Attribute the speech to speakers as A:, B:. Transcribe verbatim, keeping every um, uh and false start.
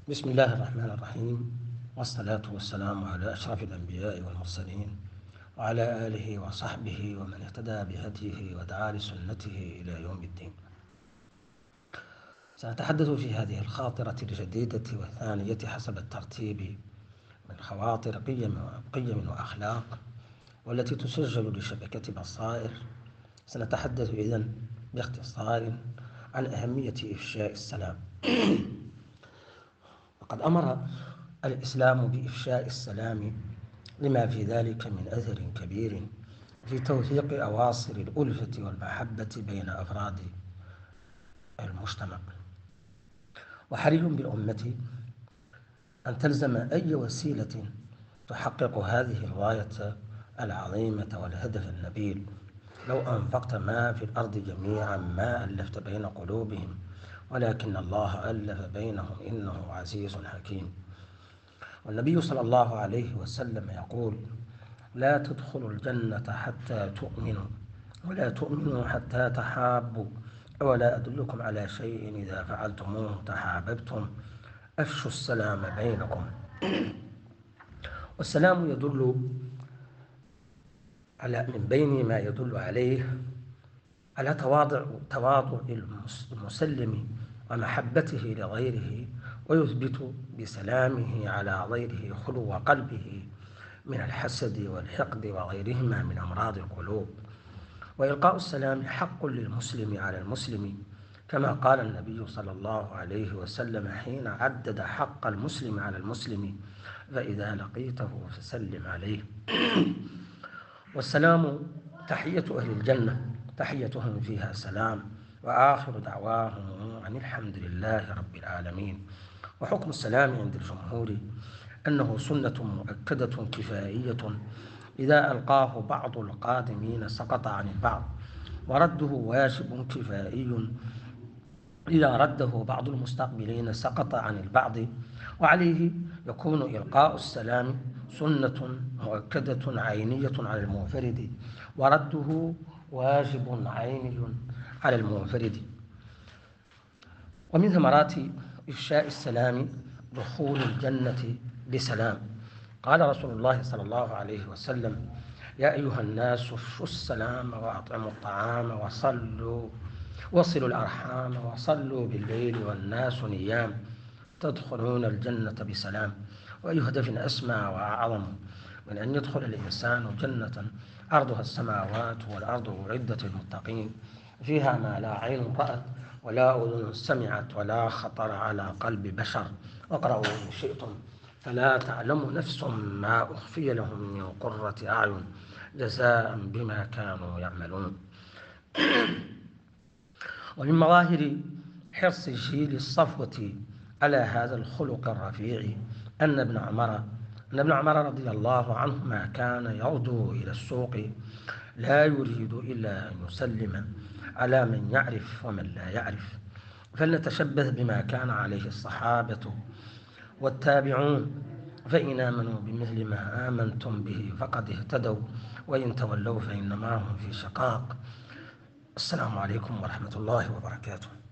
A: بسم الله الرحمن الرحيم، والصلاة والسلام على أشرف الأنبياء والمرسلين وعلى آله وصحبه ومن اهتدى بهديه ودعا لسنته إلى يوم الدين. سنتحدث في هذه الخاطرة الجديدة والثانية حسب الترتيب من خواطر قيم قيم وأخلاق، والتي تسجل لشبكة بصائر. سنتحدث إذن باختصار عن أهمية إفشاء السلام. وقد أمر الإسلام بإفشاء السلام لما في ذلك من أثر كبير في توثيق أواصر الألفة والمحبة بين أفراد المجتمع. وحري بالأمة أن تلزم أي وسيلة تحقق هذه الغاية العظيمة والهدف النبيل. لو أنفقت ما في الأرض جميعا ما ألفت بين قلوبهم، ولكن الله ألف بينهم إنه عزيز حكيم. والنبي صلى الله عليه وسلم يقول: لا تدخلوا الجنة حتى تؤمنوا، ولا تؤمنوا حتى تحابوا، أولا أدلكم على شيء إذا فعلتموه تحاببتم، أفشوا السلام بينكم. والسلام يدل على من بين ما يدل عليه على تواضع تواضع المسلم ومحبته لغيره، ويثبت بسلامه على غيره خلو قلبه من الحسد والحقد وغيرهما من أمراض القلوب. وإلقاء السلام حق للمسلم على المسلم، كما قال النبي صلى الله عليه وسلم حين عدد حق المسلم على المسلم: فإذا لقيته فسلم عليه. والسلام تحية أهل الجنة، تحيتهم فيها سلام، وآخر دعواهم أن الحمد لله رب العالمين. وحكم السلام عند الجمهور أنه سنة مؤكدة كفائية، إذا ألقاه بعض القادمين سقط عن البعض، ورده واجب كفائي، إذا رده بعض المستقبلين سقط عن البعض. وعليه يكون إلقاء السلام سنة مؤكدة عينية على المنفرد، ورده واجب عيني على المنفرد. ومن ثمرات إفشاء السلام دخول الجنة بسلام. قال رسول الله صلى الله عليه وسلم: يا أيها الناس افشوا السلام وأطعموا الطعام وصلوا وصلوا الأرحام وصلوا بالليل والناس نيام تدخلون الجنة بسلام. وأي هدف أسمى وأعظم من أن يدخل الإنسان جنة أرضها السماوات والأرض أعدت للمتقين، فيها ما لا عين رأت ولا أذن سمعت ولا خطر على قلب بشر. واقرأوا إن شئتم: فلا تعلم نفس ما أخفي لهم من قرة أعين جزاء بما كانوا يعملون. ومن مظاهر حرص جيل الصفوة على هذا الخلق الرفيع أن ابن عمر أن ابن عمر رضي الله عنهما كان يغدو إلى السوق لا يريد إلا أن يسلم على من يعرف ومن لا يعرف. فلنتشبه بما كان عليه الصحابة والتابعون، فإن آمنوا بمثل ما آمنتم به فقد اهتدوا، وإن تولوا فإنما هم في شقاق. السلام عليكم ورحمة الله وبركاته.